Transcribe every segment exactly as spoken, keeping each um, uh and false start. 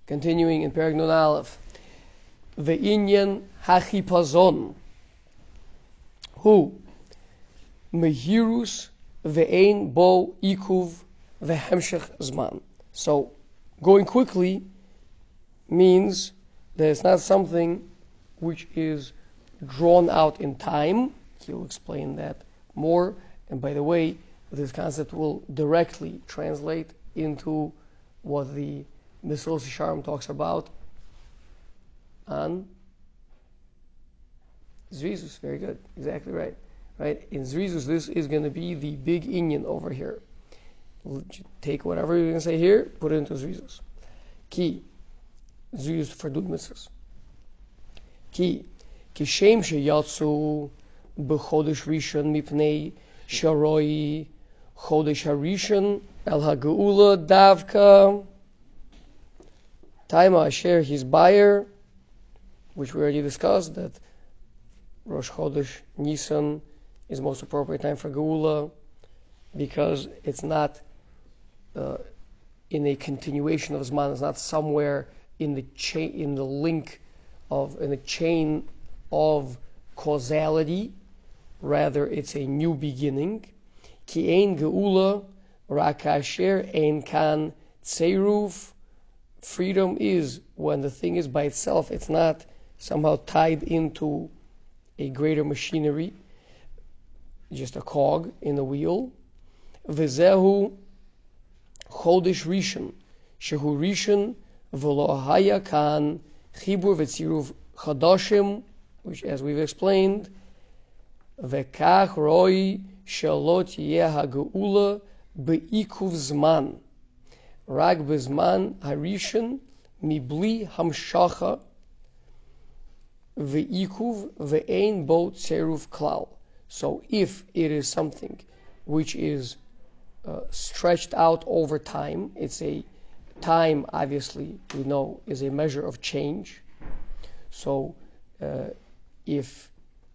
Continuing in Perek Nun Aleph. Ve'inyan hachipazon hu mehirus ve'ein bo ikuv ve'hemshech zman. So, going quickly means that it's not something which is drawn out in time. He'll explain that more. And by the way, this concept will directly translate into what the Mesilas Yesharim talks about on Zrizus. Very good. Exactly right. Right? In Zrizus, this is going to be the big inyan over here. Take whatever you're going to say here, put it into Zrizus. Ki. Zrizus for doing mitzvahs. Ki. Kishem sheyatsu b'chodesh rishon mipnei sharoi chodesh harishon el hageula davka taima asher his buyer, which we already discussed, that Rosh Chodesh Nisan is the most appropriate time for geula because it's not uh, in a continuation of Zman. It's not somewhere in the chain, in the link of, in the chain of causality. Rather, it's a new beginning. Ki ein geula rak asher ein kan tzeiruf. Freedom is when the thing is by itself. It's not somehow tied into a greater machinery, just a cog in the wheel. V'zehu chodesh rishon, shehu rishon v'lo haya kan chibur v'tziruv chadashim, which, as we've explained, v'kach roi shelo tiyeh ha'geula be'ikuv zman, rag b'zman harishon mibli hamshacha ve'ikuv ve'ein bo tzeruf klal. So if it is something which is uh, stretched out over time, it's a time, obviously, we know, is a measure of change. So uh, if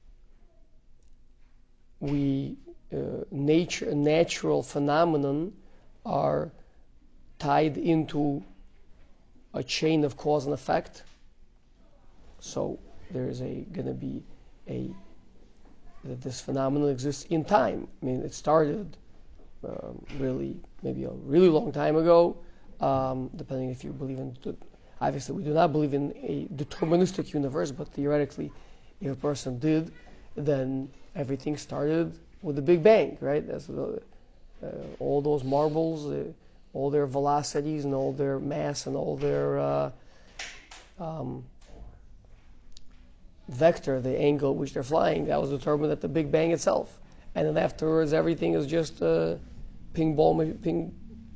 we uh, nature natural phenomenon are tied into a chain of cause and effect, so there is a going to be a that this phenomenon exists in time. I mean, it started um, really maybe a really long time ago, um, depending if you believe in. Obviously, we do not believe in a deterministic universe, but theoretically, if a person did, then everything started with the Big Bang, right? That's the, uh, all those marbles, uh, all their velocities, and all their mass, and all their uh, um, vector, the angle which they're flying, that was determined at the Big Bang itself. And then afterwards, everything is just a ping ball, ping,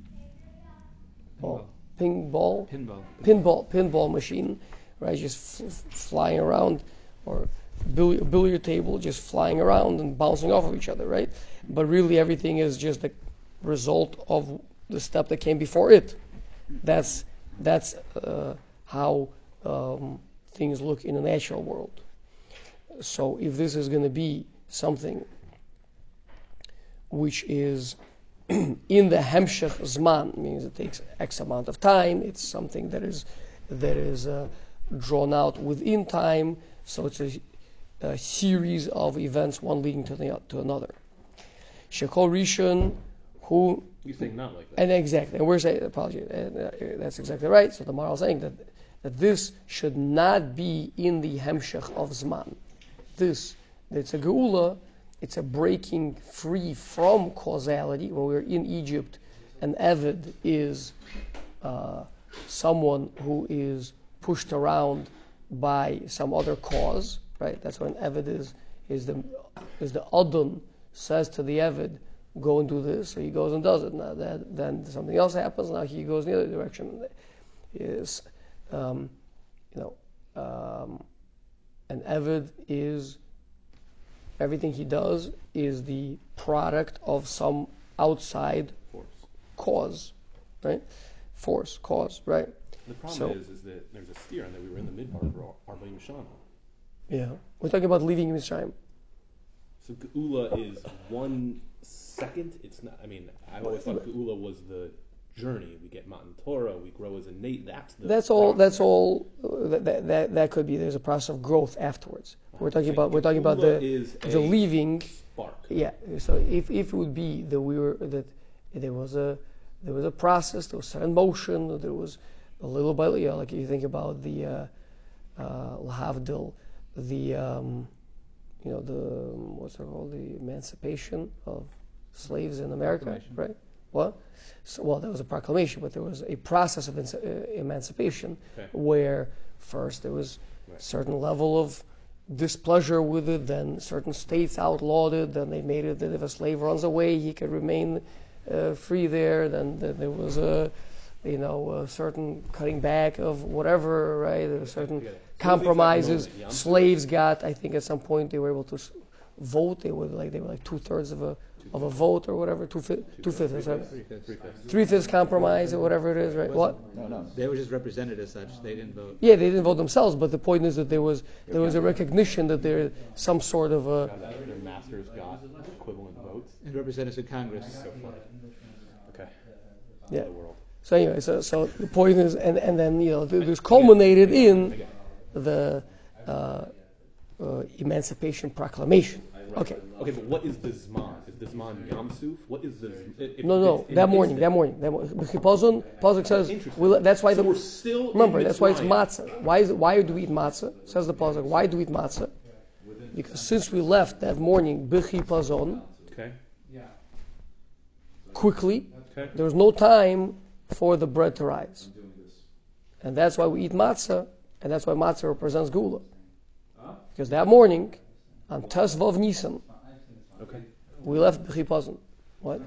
ball, ping ball, pinball, pinball, pinball machine, right? Just f- flying around, or bill- billiard table, just flying around and bouncing off of each other, right? But really, everything is just a result of the step that came before it. That's that's uh, how um, things look in the natural world. So if this is going to be something which is in the hemshech zman, means it takes X amount of time, it's something that is that is uh, drawn out within time, so it's a, a series of events, one leading to the to another. Shekol Rishon, who you're saying not like that, and exactly, and we're saying, apologies, and uh, that's exactly right. So the Maharal is saying that that this should not be in the hemshech of zman. This, it's a geula, it's a breaking free from causality. When we're in Egypt, an Eved is uh, someone who is pushed around by some other cause, right? That's what an Eved is. Is the is the Adon says to the Eved, go and do this, so he goes and does it. Now that then something else happens. Now he goes in the other direction. Is um, you know. Um, An Eved is, everything he does is the product of some outside force, cause, right? Force, cause, right? The problem so, is, is that there's a steer, and that we were in the midbar for Arba'im Shana. Yeah, we're talking about leaving Mitzrayim. So Geula is one second. It's not. I mean, I always thought Geula was the journey. We get Matan Torah. We grow as a Nate. That's the. That's all. That's all. Uh, that, that that could be. There's a process of growth afterwards. We're talking about. We're talking about the the leaving. Spark. Yeah. So if if it would be that we were that there was a there was a process that was set in motion. There was a little by little. You know, like if you think about the uh, uh, Lahavdil, the um, you know the what's it called, the emancipation of slaves in America, right? What? So, well, there was a proclamation, but there was a process of uh, emancipation okay. where first there was a right. certain level of displeasure with it, then certain states outlawed it, then they made it that if a slave runs away, he could remain uh, free there. Then, then there was a, you know, a certain cutting back of whatever, right? There were certain compromises. Slaves got, I think, at some point they were able to vote. They were like they were like two thirds of a of a vote or whatever, two fifths, two fifths, right? Three fifths compromise or whatever it is, right? What? No, no, they were just represented as such. They didn't vote. Yeah, they didn't vote themselves, but the point is that there was there was a recognition that there some sort of a. Their masters got equivalent votes and representatives in Congress. So far. Okay. Yeah. So anyway, so so the point is, and and then you know this culminated in the uh, uh, Emancipation Proclamation. Okay. Okay, but what is the Zman? Is the Zman Yam Suf? What is the? If no, no, that morning, that morning, that morning. Chipazon, Pasuk says, we, that's why so the. We're still remember, that's why it's matzah. Why is it, why do we eat matzah? Says the Pasuk. Why do we eat matzah? Because since we left that morning, b'chipazon, okay, quickly, okay. there was no time for the bread to rise, and that's why we eat matzah, and that's why matzah represents gula, because that morning, on Tesvav Nisan, okay. we left b'chipazon. What?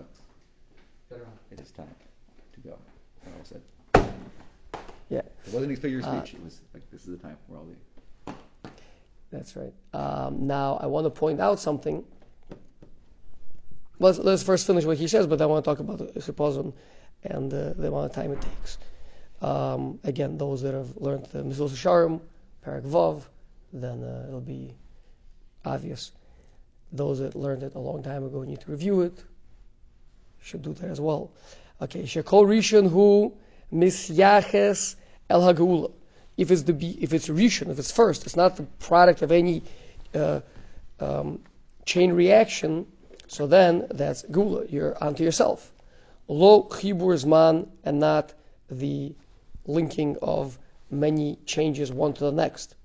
It is time to go. All said. Yeah. It wasn't a figure of Uh, speech. It was like, this is the time we're all leaving. That's right. Um, now, I want to point out something. Let's, let's first finish what he says, but I want to talk about the Chipazon and uh, the amount of time it takes. Um, again, those that have learned the Mesilas Yesharim, Parak Vav, then uh, it'll be obvious. Those that learned it a long time ago need to review it. Should do that as well. Okay, Shekol Rishon Hu Misyaches El Hagula. If it's the if it's Rishon, if it's first, it's not the product of any uh, um, chain reaction. So then that's Gula. You're onto yourself. Lo Chibur Zman, and not the linking of many changes one to the next.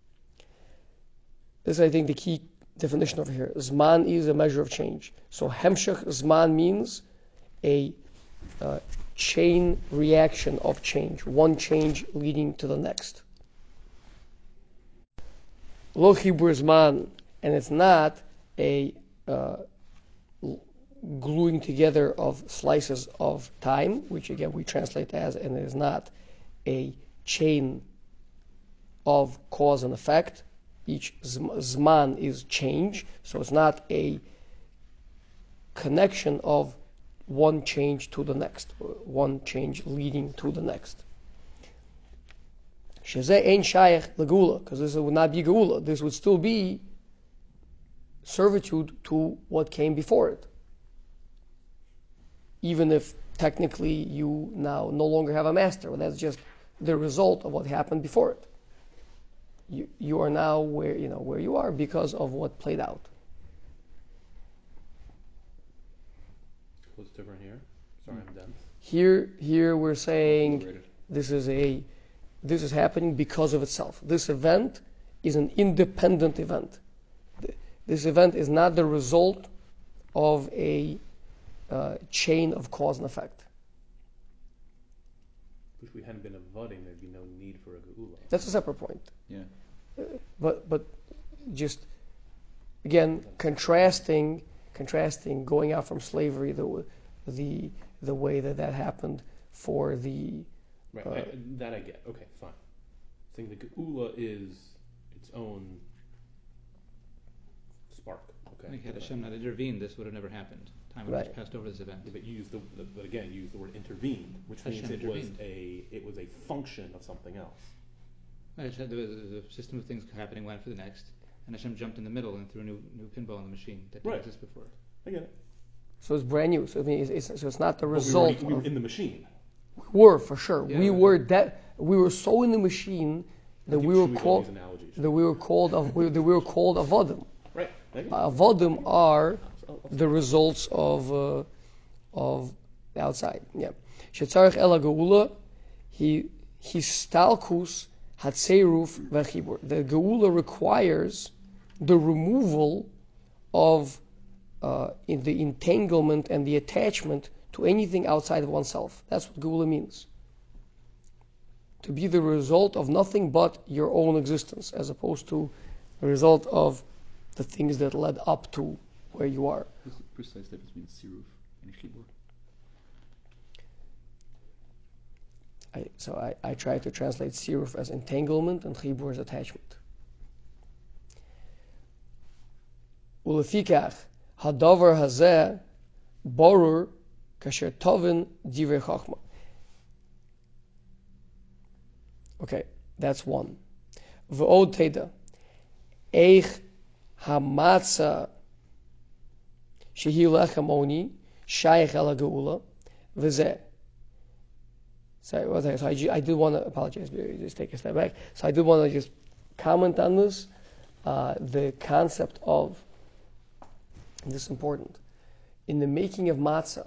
This is, I think, the key definition over here. Zman is a measure of change. So Hemshech Zman means a uh, chain reaction of change, one change leading to the next. Lo Chibur Zman, and it's not a uh, gluing together of slices of time, which again we translate as, and it is not a chain of cause and effect. Each Zman is change, so it's not a connection of one change to the next, one change leading to the next. Shezeh ein shayach legula, because this would not be geula. This would still be servitude to what came before it, even if technically you now no longer have a master. Well, that's just the result of what happened before it. You you are now where you know where you are because of what played out. What's different here? Sorry, I'm dense. Here, here we're saying this is a, this is happening because of itself. This event is an independent event. This event is not the result of a uh, chain of cause and effect. If we hadn't been avoiding, there'd be no need for a geula. That's a separate point. Yeah. Uh, but but just again contrasting. Contrasting going out from slavery, the the the way that that happened for the right. Uh, I, that I get. Okay, fine. Saying the geula is its own spark. Okay. Like had Hashem not intervened, this would have never happened. Time would have Right. passed over this event. Yeah, but you use the, the but again you use the word intervened, which Hashem means it intervened. was a it was a function of something else. Right, there was a system of things happening one after the next, and Hashem jumped in the middle and threw a new new pinball in the machine that didn't Right. exist before. I get it. So it's brand new. So I mean, it's, it's, so it's not the But result. we were, already, we were of, in the machine. we were for sure. Yeah, we okay. were that. We were so in the machine that I we keep were chewing on called. these analogies. That we were called. Of, we, that we were called avodim. Right. I get it. Avodim are I'll- I'll- the results of uh, of the outside. Yeah. Shetzarich ela geula, he histalkus hatzeiruf v'chibur. The geula requires the removal of uh, in the entanglement and the attachment to anything outside of oneself. That's what geula means. To be the result of nothing but your own existence, as opposed to the result of the things that led up to where you are. What's the precise difference between siruf and chibur? I, so I, I try to translate siruf as entanglement and chibur as attachment. Ulefikach hadavar hazeh borur kasher tovin divrei chachma. Okay, that's one. V'od teda eich hamatza shehi lechem oni shaykh el geula v'zeh. Sorry, one second. So I, I do want to apologize. Just take a step back. So I do want to just comment on this. Uh, the concept of, and this is important, in the making of matzah.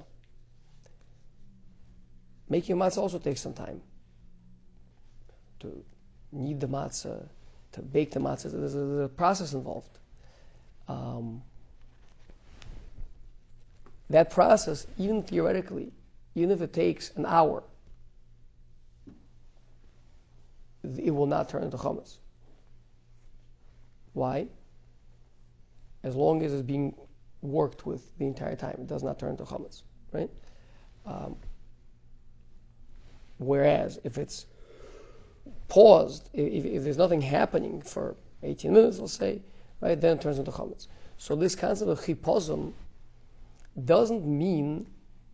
Making matzah also takes some time. To knead the matzah, to bake the matzah, there's a, there's a process involved. Um, that process, even theoretically, even if it takes an hour, it will not turn into chametz. Why? As long as it's being worked with the entire time, it does not turn into chametz, right? Um, whereas if it's paused, if, if there's nothing happening for eighteen minutes, let's say, right, then it turns into chametz. So this concept of chipazon doesn't mean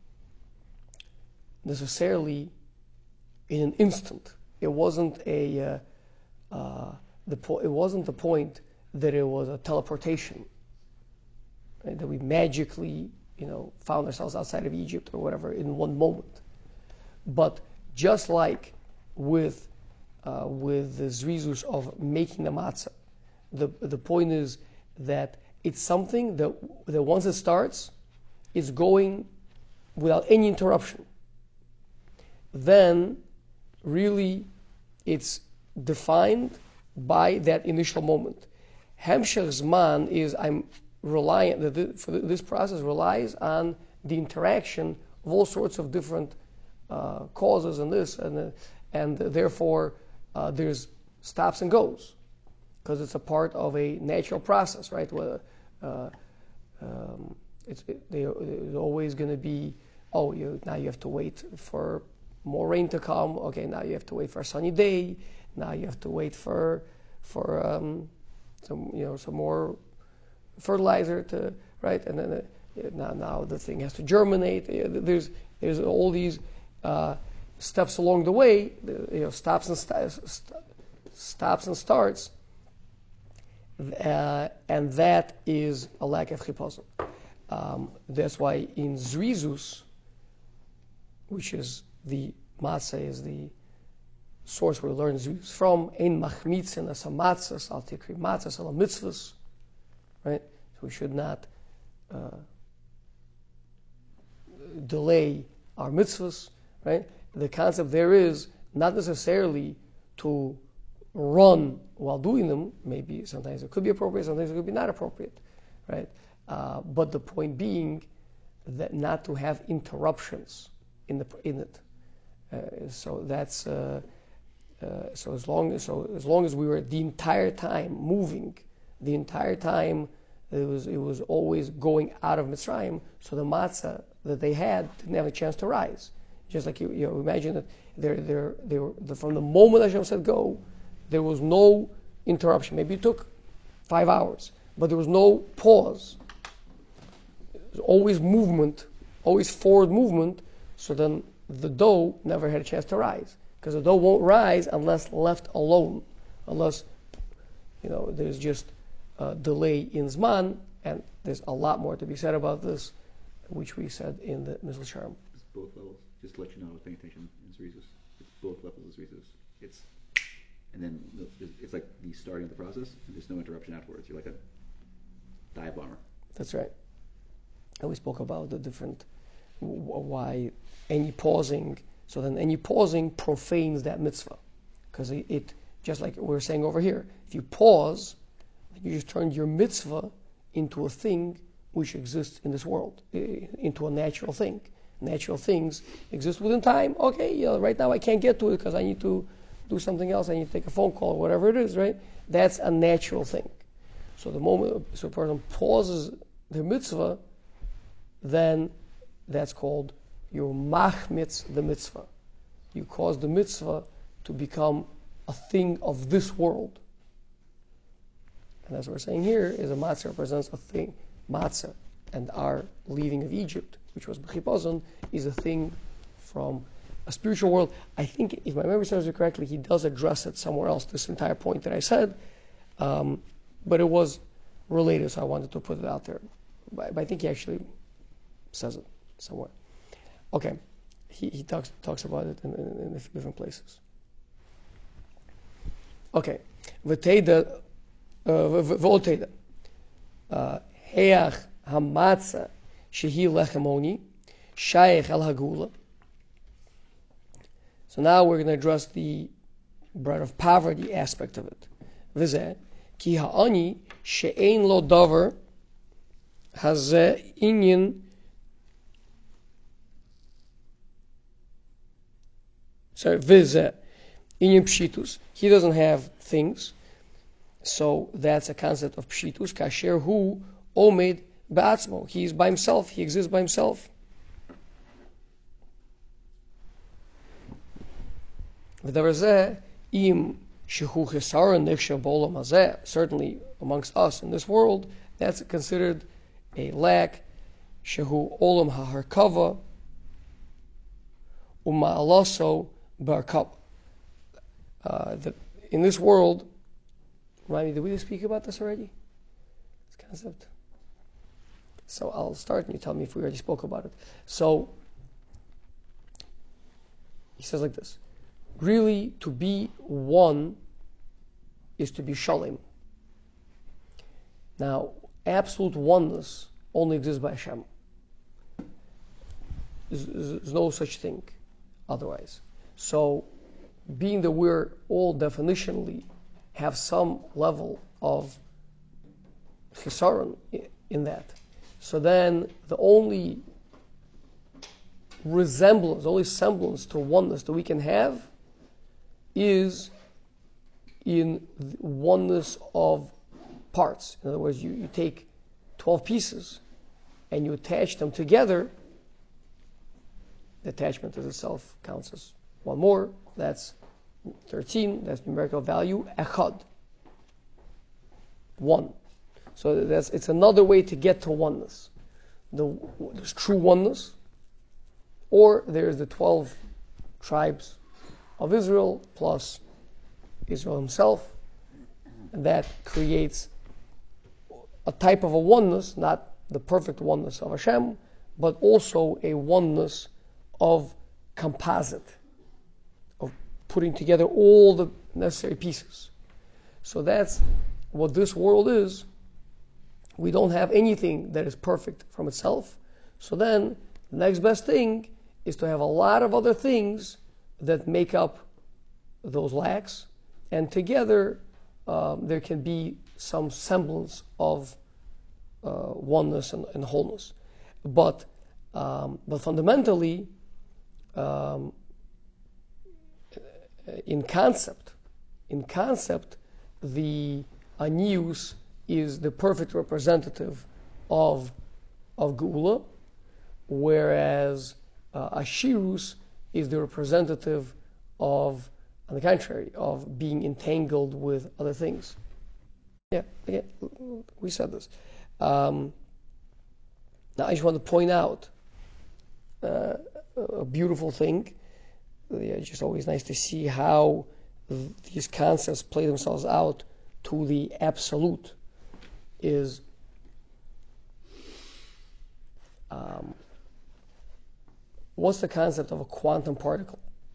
necessarily in an instant. It wasn't a uh, uh, the po- it wasn't the point that it was a teleportation, right? That we magically, you know, found ourselves outside of Egypt or whatever in one moment. But just like with uh, with the zrizus of making the matzah, the the point is that it's something that that once it starts, it's going without any interruption. Then, really, it's defined by that initial moment. Hemshech Zman is I'm reliant that for this process relies on the interaction of all sorts of different uh, causes and this and uh, and therefore uh, there's stops and goes because it's a part of a natural process, right? Where uh, um, it's it, they, there's always going to be oh you now you have to wait for more rain to come. Okay, now you have to wait for a sunny day. Now you have to wait for for um, some you know some more fertilizer to right, and then uh, now now the thing has to germinate. There's there's all these uh, steps along the way. You know, stops and st- stops and starts, uh, and that is a lack of chipazon. Um, that's why in Zrizus, which is the matzah is the source where we learn Zrizus from, ein machmitzin as a matzah, al tikri matzah, al mitzvahs, right? So we should not uh, delay our mitzvahs, right? The concept there is not necessarily to run while doing them. Maybe sometimes it could be appropriate, sometimes it could be not appropriate, right? Uh, but the point being that not to have interruptions in the in it. Uh, so that's uh, uh, so as long as so as long as we were the entire time moving, the entire time it was it was always going out of Mitzrayim. So the matzah that they had didn't have a chance to rise. Just like you, you know, imagine that they're, they're, they were the, from the moment Hashem said go, there was no interruption. Maybe it took five hours, but there was no pause. There's always movement, always forward movement. So then the dough never had a chance to rise, because the dough won't rise unless left alone, unless you know there's just a delay in Zman, and there's a lot more to be said about this which we said in the Mizl Sharm. It's both levels. Just to let you know, paying attention is Rizus. It's both levels is Rizus. It's and then it's like the starting of the process, and there's no interruption afterwards. You're like a dive bomber. That's right. And we spoke about the different why any pausing. So then any pausing profanes that mitzvah, because it, it just like we were saying over here. If you pause, you just turned your mitzvah into a thing which exists in this world, into a natural thing. Natural things exist within time. Okay, yeah, right now I can't get to it because I need to do something else. I need to take a phone call, whatever it is, right? That's a natural thing. So the moment so a person pauses their mitzvah, then that's called your machmitz the mitzvah. You cause the mitzvah to become a thing of this world. And as we're saying here, is a matzah represents a thing, matzah, and our leaving of Egypt, which was b'chipazon, is a thing from a spiritual world. I think, if my memory serves me correctly, he does address it somewhere else, this entire point that I said, um, but it was related, so I wanted to put it out there. But, but I think he actually says it somewhere. Okay, he, he talks talks about it in, in, in different places. Okay, v'teida, v'oteda, heach hamatzah shehi lechemoni shaykh al hagula. So now we're going to address the bread of poverty aspect of it. V'zeh ki ha'ani she'ein lo davar hazeh inyan. Sorry, v'zeh inyan pshitus. He doesn't have things. So that's a concept of pshitus. Kasher hu omed ba'atzmo. He is by himself. He exists by himself. Certainly amongst us in this world, that's considered a lack. Shehu olam ha'harkava uma'alaso barkab. In this world, remind me, did we speak about this already? This concept. So I'll start and you tell me if we already spoke about it. So he says like this. Really, to be one is to be shalom. Now, absolute oneness only exists by Hashem. There's, there's no such thing otherwise. So, being that we're all definitionally have some level of chisaron in that, so then the only resemblance, the only semblance to oneness that we can have is in oneness of parts. In other words, you, you take twelve pieces and you attach them together. The attachment as itself counts as one more. That's thirteen. That's numerical value echad. One. So that's it's another way to get to oneness. The, there's true oneness, or there's the twelve tribes of Israel plus Israel himself, and that creates a type of a oneness, not the perfect oneness of Hashem, but also a oneness of composite, of putting together all the necessary pieces. So that's what this world is. We don't have anything that is perfect from itself. So then the next best thing is to have a lot of other things that make up those lacks, and together um, there can be some semblance of uh, oneness and, and wholeness. But um, but fundamentally, um, in concept, in concept, the Anius is the perfect representative of of Geula, whereas uh, Ashirus is the representative of, on the contrary, of being entangled with other things. Yeah, again, we said this. Um, now I just want to point out uh, a beautiful thing. It's just always nice to see how these concepts play themselves out to the absolute. Is um, what's the concept of a quantum particle?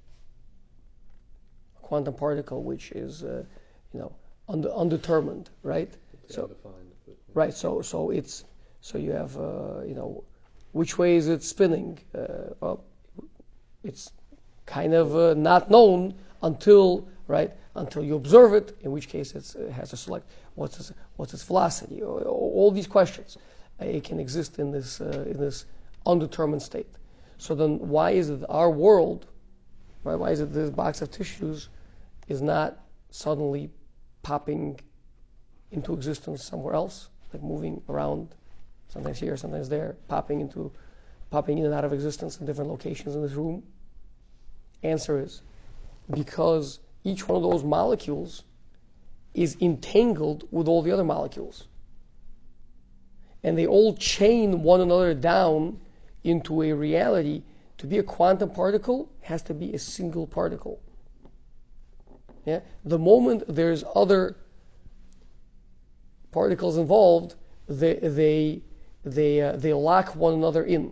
A quantum particle, which is, uh, you know, und- undetermined, right? It's So, undefined. But, right. So, so it's so you have, uh, you know, which way is it spinning? Uh, well, it's kind of uh, not known until, right, until you observe it, in which case it's, it has to select what's its, what's its velocity. All these questions, uh, it can exist in this uh, in this undetermined state. So then, why is it our world, right? Why is it this box of tissues is not suddenly popping into existence somewhere else, like moving around, sometimes here, sometimes there, popping into, popping in and out of existence in different locations in this room? Answer is because each one of those molecules is entangled with all the other molecules. And they all chain one another down into a reality. To be a quantum particle has to be a single particle. Yeah? The moment there's other particles involved, they they they uh, they lock one another in.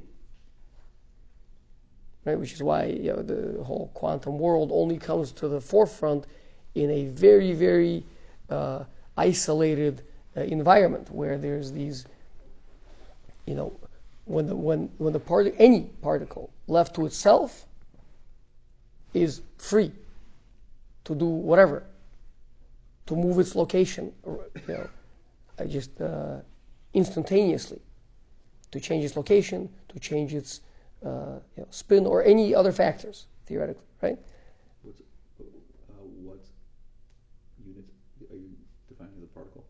Right? Which is why, you know, the whole quantum world only comes to the forefront in a very, very uh, isolated uh, environment where there's these, you know, when the when when the part any particle left to itself is free to do whatever, to move its location, you know, I just uh, instantaneously, to change its location, to change its uh, you know, spin, or any other factors, theoretically, right? What's, uh, what unit are you defining as a particle?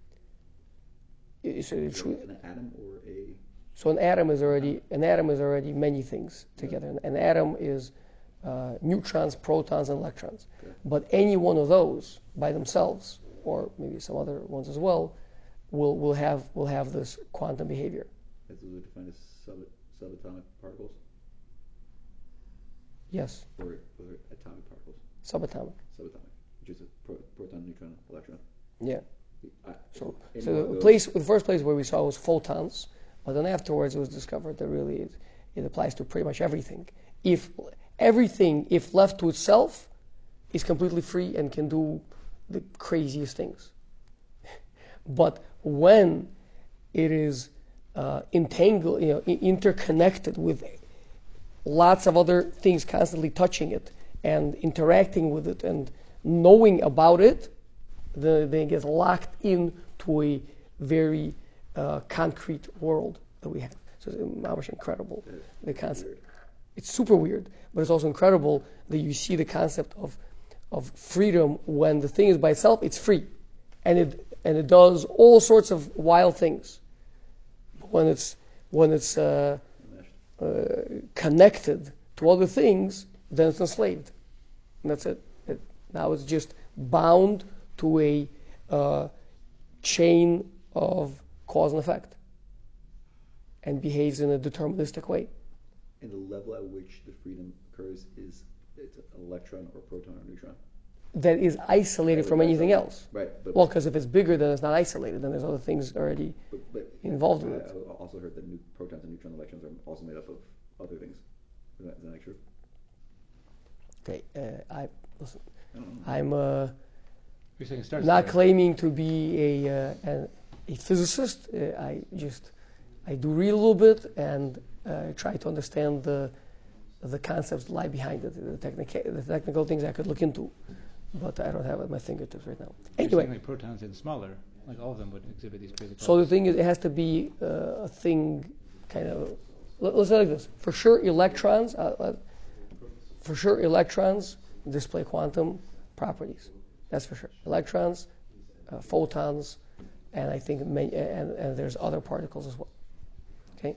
So, Is it an atom or a? so an atom is already an atom is already many things together. Yeah. An atom is uh, neutrons, protons, and electrons. Okay. But any one of those by themselves, or maybe some other ones as well, will will have will have this quantum behavior. As those are defined as sub subatomic particles. Yes. Or, or atomic particles. Subatomic. Subatomic, which is a pro, proton, neutron, electron. Yeah. I, so so the place, the first place where we saw was photons, but then afterwards it was discovered that really it, it applies to pretty much everything. If everything, if left to itself, is completely free and can do the craziest things. But when it is uh, entangled, you know, interconnected with lots of other things constantly touching it and interacting with it and knowing about it, then it gets locked into a very uh, concrete world that we have. So it's incredible, the concept. It's super weird, but it's also incredible that you see the concept of of freedom when the thing is by itself, it's free. And it and it does all sorts of wild things. When it's when it's uh, uh, connected to other things, then it's enslaved. And that's it. it now it's just bound to a uh, chain of cause and effect and behaves in a deterministic way. And the level at which the freedom occurs is it's an electron or proton or neutron. That is isolated from anything else. Right. But well, because if it's bigger, then it's not isolated. Then there's other things already but, but involved in I, it. I also heard that new protons and neutrons and electrons are also made up of other things. Is that, is that true? Okay, uh, I listen. I don't know. I'm uh, You're saying start not there. claiming to be a uh, a, a physicist. Uh, I just I do read a little bit and uh, try to understand the the concepts that lie behind it, the technical the technical things I could look into, but I don't have it at my fingertips right now. You're Anyway, saying like protons and smaller, like all of them would exhibit these crazy so the properties. thing is, it has to be uh, a thing, kind of. Let, let's say like this: for sure, electrons. Uh, uh, for sure, electrons display quantum properties. That's for sure. Electrons, uh, photons, and I think many, and, and there's other particles as well. Okay.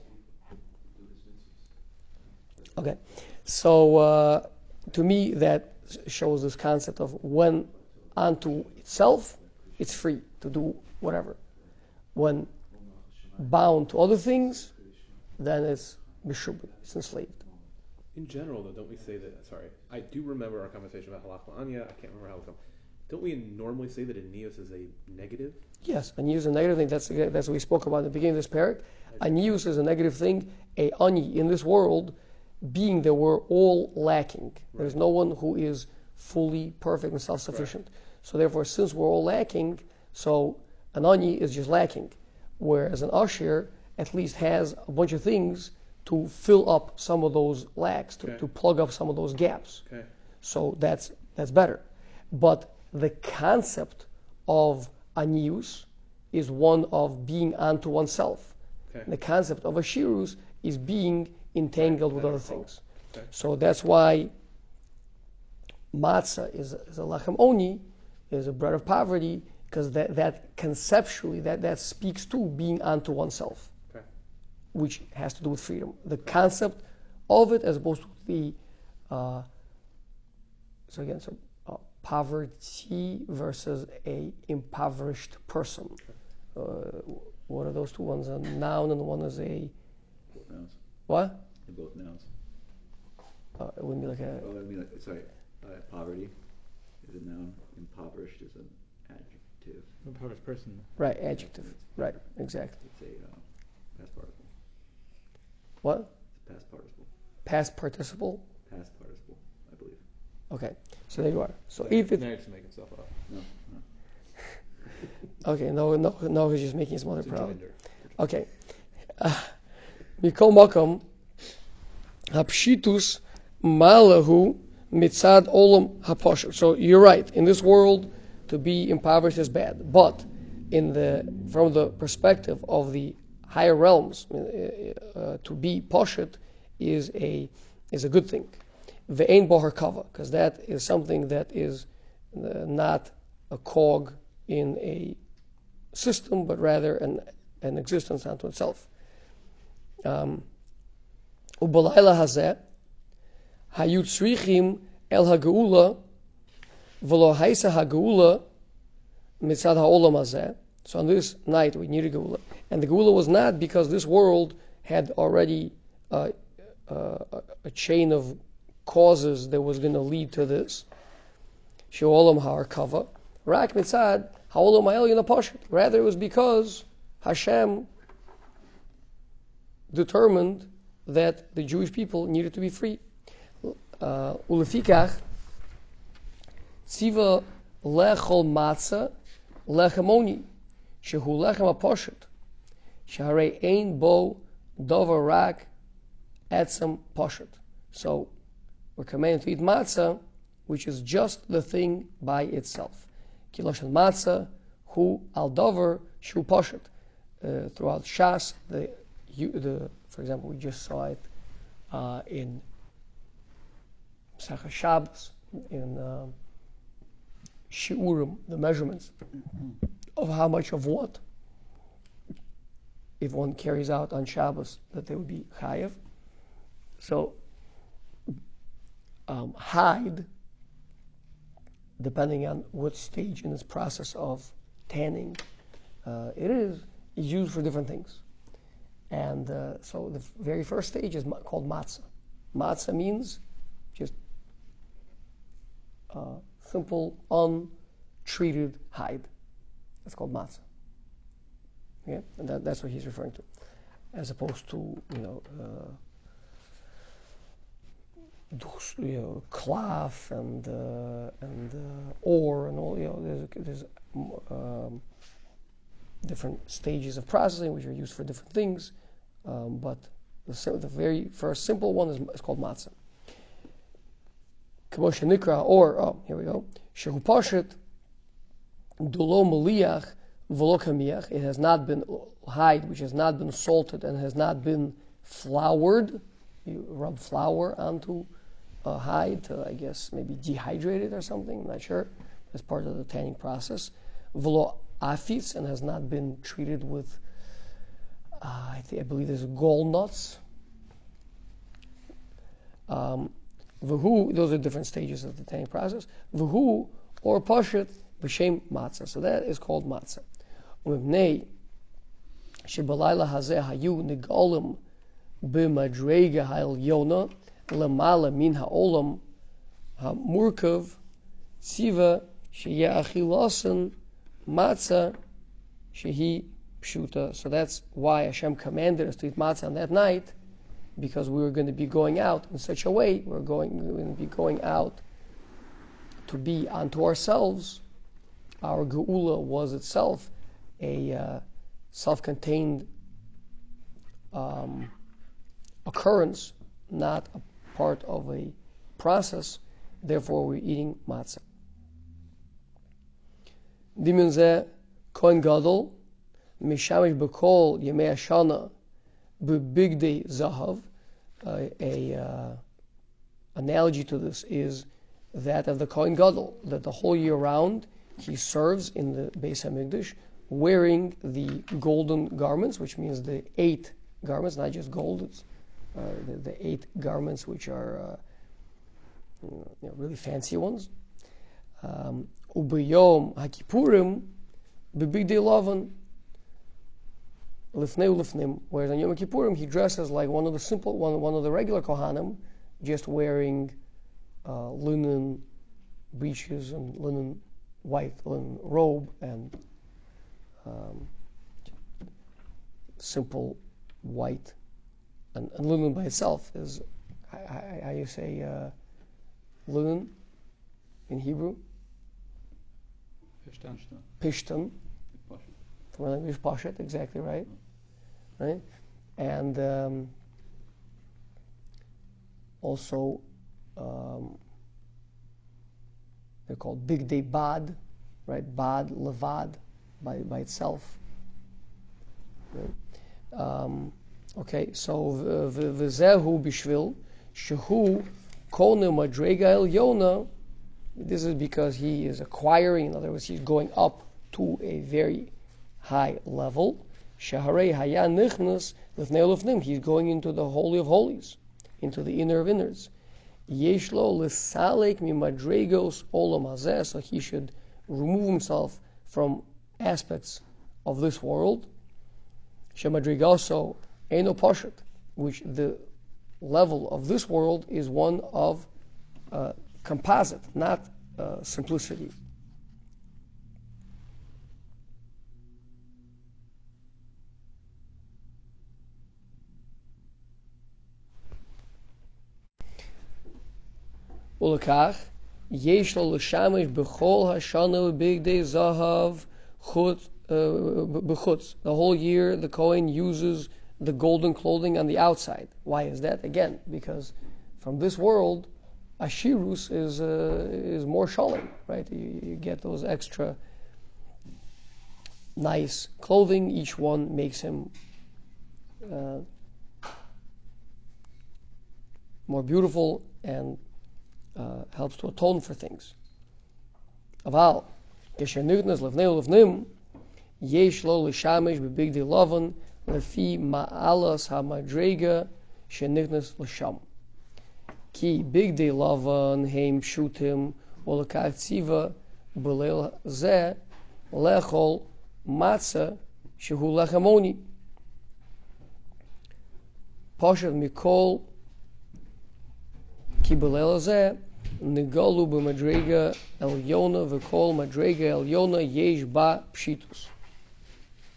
Okay. So uh, to me, that shows this concept of when onto itself, it's free to do whatever. When bound to other things, then it's mishubed, it's enslaved. In general, though, don't we say that? Sorry, I do remember our conversation about halakha anya. I can't remember how it was. Don't we normally say that anios is a negative? Yes, anius is a negative thing. That's that's what we spoke about in the beginning of this parak. Anius is a negative thing. A ani in this world, being that we're all lacking. Right. There's no one who is fully perfect and self-sufficient. Right. So therefore, since we're all lacking, so an ani is just lacking, whereas an ashir at least has a bunch of things to fill up some of those lacks, to, okay. to plug up some of those gaps. Okay. So that's that's better. But the concept of anius is one of being unto oneself. Okay. The concept of ashirus is being entangled right. with other things. Okay. So that's why matzah is, is a lachem oni, is a bread of poverty, because that, that conceptually, that, that speaks to being unto oneself, okay. which has to do with freedom. The concept of it as opposed to the, uh, so again, so uh, poverty versus a impoverished person. Uh, what are those two? One's a noun and one is a... Both nouns. What? They're both nouns. Uh, it wouldn't be like a... Oh, I mean, like, sorry, uh, poverty is a noun, impoverished is an adjective. Impoverished person. Right, adjective. Right, exactly. It's a uh, past participle. What? It's a past participle. Past participle? Past participle, I believe. Okay, so there you are. So yeah, if it... Now you're just making stuff up. No, no. Okay, no, no, no, he's just making his mother It's proud. gender. Okay. Mikol makom, hapshitus malahu mitzad olam haposher. So you're right. In this world, to be impoverished is bad. But in the from the perspective of the higher realms, uh, to be poshet is a is a good thing. Ve'ein bo harkava, because that is something that is uh, not a cog in a system, but rather an an existence unto itself. Um, Ubalayla hazeh hayu tzrichim el hageula v'lo haisa hageula mitzad ha'olam hazeh. So on this night we needed geula, and the geula was not because this world had already uh, uh, a chain of causes that was going to lead to this. She'olam ha'arkava rak mitzad ha'olam ha'elyon ha'poshet. Rather, it was because Hashem determined that the Jewish people needed to be free. Ulefikach tziva lechol matzah lechemoni shehu lechem haposhet sheharei ein bo dover rak etzem poshet. So we're commanded to eat matzah, which is just the thing by itself. Kiloshen matzah hu al dover shu poshet. Uh, throughout Shas, the You, the, for example, we just saw it uh, in Pesach Shabbos, in um, Shiurim, the measurements of how much of what, if one carries out on Shabbos, that they would be chayev. So, um, hide, depending on what stage in this process of tanning uh, it is, is used for different things. And uh, so the very first stage is ma- called matzah. Matzah means just uh, simple, untreated hide. That's called matzah. Yeah, and that, that's what he's referring to, as opposed to you know, uh, you know, cloth and uh, and uh, ore and all. You know, there's there's um, different stages of processing which are used for different things, um, but the, the very first simple one is, is called matzah. K'mo shenikra, or oh, here we go. Shehu poshet dulo meliach v'lo kamiach. It has not been hide, which has not been salted and has not been floured. You rub flour onto a hide to, I guess, maybe dehydrate it or something. I'm not sure. As part of the tanning process. V'lo afis, and has not been treated with, uh, I, think, I believe there's gall nuts. Um, V'hu, those are different stages of the tanning process. V'hu, or poshet, b'shem matzah. So that is called matzah. U'mnei, shebalayla hazeh hayu nigolim b'madrega ha'elyona lemala min ha'olam ha'murkav tziva Sheyeh achilasen matzah shehi pshuta. So that's why Hashem commanded us to eat matzah on that night, because we were going to be going out in such a way, we're going, we're going to be going out to be unto ourselves. Our geula was itself a uh, self-contained um, occurrence, not a part of a process. Therefore, we're eating matzah. Dimin zeh kohen gadol mishamish b'kol yemei hashana b'bigdei zahav. A uh, analogy to this is that of the kohen gadol, that the whole year round he serves in the Beis Hamikdash wearing the golden garments, which means the eight garments, not just gold, it's uh, the, the eight garments which are uh, you know, really fancy ones. Um, Ubiyom HaKippurim b'bigdei lavan lifnei ulifnim. Whereas on Yom Kippurim he dresses like one of the simple, one, one of the regular Kohanim, just wearing uh, linen breeches and linen white linen robe and um, simple white, and, and linen by itself is how you say uh, linen in Hebrew? Pishtan. Pishtan. From our language, Pashat, exactly right. Right? And um, also um, they're called bigdei bad, right? Bad, levad, by, by itself. Right? Um, okay, so v'zehu bishvil shehu kone madrega elyona. This is because he is acquiring, in other words, he's going up to a very high level. Shaharei haya nichnas lifnei lifnim. He's going into the holy of holies, into the inner of inners. Yeshlo lisalek mimadregos olam hazeh. So he should remove himself from aspects of this world. Shemadrigaso eno poshet, which the level of this world is one of uh, composite, not uh, simplicity. Ulakach yesh lo l'shamish b'chol hashana b'bigdei zahav chut b'chutz. The whole year the Kohen uses the golden clothing on the outside. Why is that? Again, because from this world, Ashirus is uh, is more shalom, right? You, you get those extra nice clothing. Each one makes him uh, more beautiful and uh, helps to atone for things. Aval keshenignas levnei levnim yesh lo l'shamish b'bigdei lavan lefi ma'alas hamadrega shenignas l'sham. Ki bigdei lavan heim pshutim olakach tziva b'leil zeh lechol matzah shehu lechamoni poshet mikol ki b'leil zeh nigalu b'madrega elyona v'kol madrega elyona yesh ba pshitus.